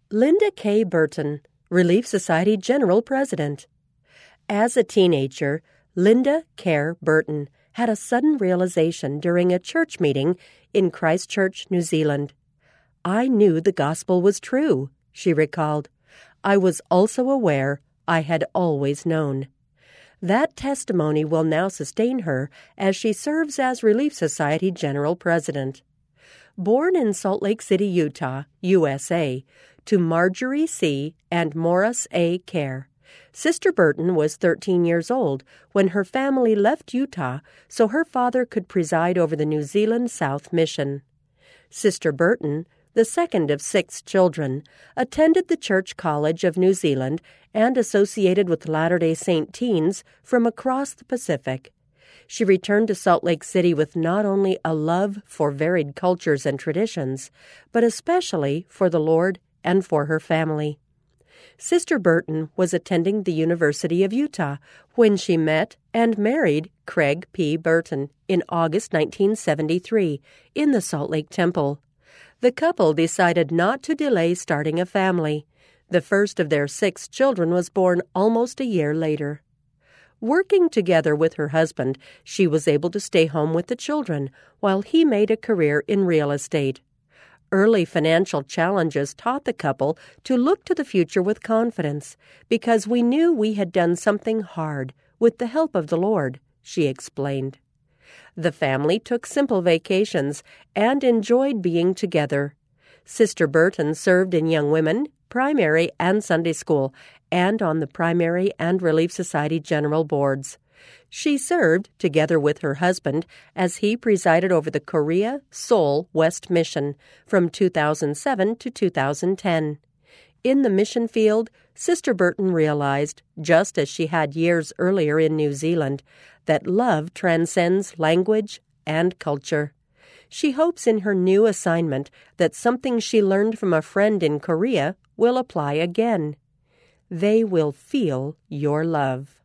Linda K. Burton, Relief Society General President. As a teenager, Linda Kerr Burton had a sudden realization during a church meeting in Christchurch, New Zealand. "I knew the gospel was true," she recalled. "I was also aware I had always known." That testimony will now sustain her as she serves as Relief Society General President. Born in Salt Lake City, Utah, USA, to Marjorie C. and Morris A. Kerr, Sister Burton was 13 years old when her family left Utah so her father could preside over the New Zealand South Mission. Sister Burton, the second of 6 children, attended the Church College of New Zealand and associated with Latter-day Saint teens from across the Pacific. She returned to Salt Lake City with not only a love for varied cultures and traditions, but especially for the Lord and for her family. Sister Burton was attending the University of Utah when she met and married Craig P. Burton in August 1973 in the Salt Lake Temple. The couple decided not to delay starting a family. The first of their 6 children was born almost a year later. Working together with her husband, she was able to stay home with the children while he made a career in real estate. Early financial challenges taught the couple to look to the future with confidence because we knew we had done something hard with the help of the Lord, she explained. The family took simple vacations and enjoyed being together. Sister Burton served in Young Women, Primary, and Sunday School, and on the Primary and Relief Society General Boards. She served, together with her husband, as he presided over the Korea Seoul West Mission from 2007 to 2010. In the mission field, Sister Burton realized, just as she had years earlier in New Zealand, that love transcends language and culture. She hopes in her new assignment that something she learned from a friend in Korea will apply again. They will feel your love.